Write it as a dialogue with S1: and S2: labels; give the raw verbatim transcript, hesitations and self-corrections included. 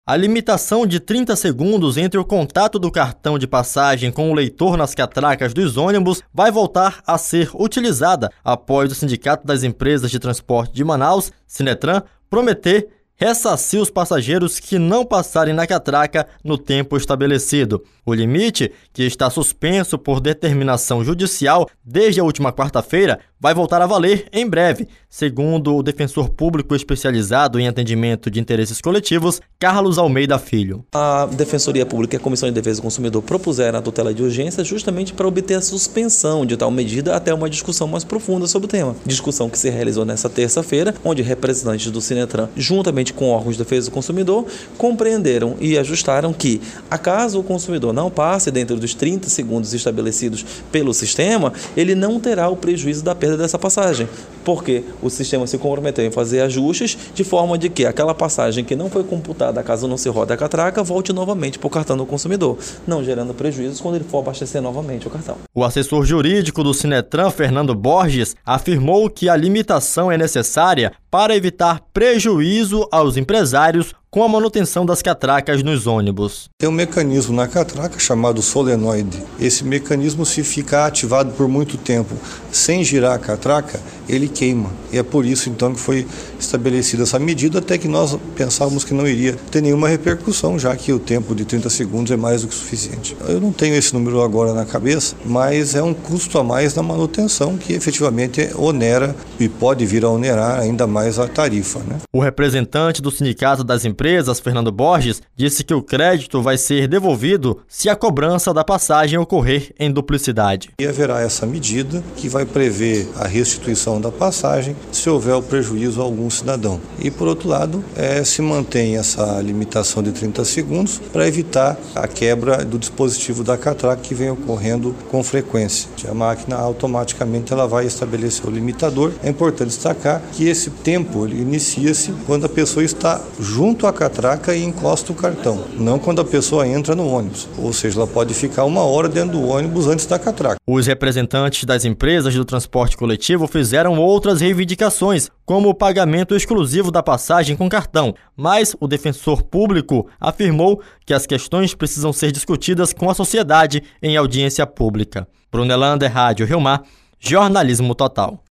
S1: A limitação de trinta segundos entre o contato do cartão de passagem com o leitor nas catracas dos ônibus vai voltar a ser utilizada após o Sindicato das Empresas de Transporte de Manaus, Sinetran, prometer ressarcir os passageiros que não passarem na catraca no tempo estabelecido. O limite, que está suspenso por determinação judicial desde a última quarta-feira, vai voltar a valer em breve, segundo o defensor público especializado em atendimento de interesses coletivos, Carlos Almeida Filho.
S2: A Defensoria Pública e a Comissão de Defesa do Consumidor propuseram a tutela de urgência justamente para obter a suspensão de tal medida até uma discussão mais profunda sobre o tema. Discussão que se realizou nesta terça-feira, onde representantes do Sinetran, juntamente com órgãos de defesa do consumidor, compreenderam e ajustaram que, acaso o consumidor não passe dentro dos trinta segundos estabelecidos pelo sistema, ele não terá o prejuízo da perda dessa passagem, porque o sistema se comprometeu em fazer ajustes de forma de que aquela passagem que não foi computada, caso não se rode a catraca, volte novamente para o cartão do consumidor, não gerando prejuízos quando ele for abastecer novamente o cartão.
S1: O assessor jurídico do Sinetran, Fernando Borges, afirmou que a limitação é necessária para evitar prejuízo aos empresários com a manutenção das catracas nos ônibus.
S3: Tem um mecanismo na catraca chamado solenoide. Esse mecanismo, se ficar ativado por muito tempo sem girar a catraca, ele queima. E é por isso então que foi estabelecida essa medida, até que nós pensávamos que não iria ter nenhuma repercussão, já que o tempo de trinta segundos é mais do que suficiente. Eu não tenho esse número agora na cabeça, mas é um custo a mais na manutenção que efetivamente onera e pode vir a onerar ainda mais a tarifa, né?
S1: O representante do Sindicato das Empresas, Fernando Borges, disse que o crédito vai ser devolvido se a cobrança da passagem ocorrer em duplicidade.
S3: E haverá essa medida que vai prever a restituição da passagem se houver o prejuízo a algum cidadão. E, por outro lado, é, se mantém essa limitação de trinta segundos para evitar a quebra do dispositivo da catraca que vem ocorrendo com frequência. A máquina automaticamente ela vai estabelecer o limitador. É importante destacar que esse tempo ele inicia-se quando a pessoa está junto à catraca e encosta o cartão, não quando a pessoa entra no ônibus. Ou seja, ela pode ficar uma hora dentro do ônibus antes da catraca.
S1: Os representantes das empresas do transporte coletivo fizeram outras reivindicações, como o pagamento exclusivo da passagem com cartão, mas o defensor público afirmou que as questões precisam ser discutidas com a sociedade em audiência pública. Brunelander, Rádio Rio Mar, Jornalismo Total.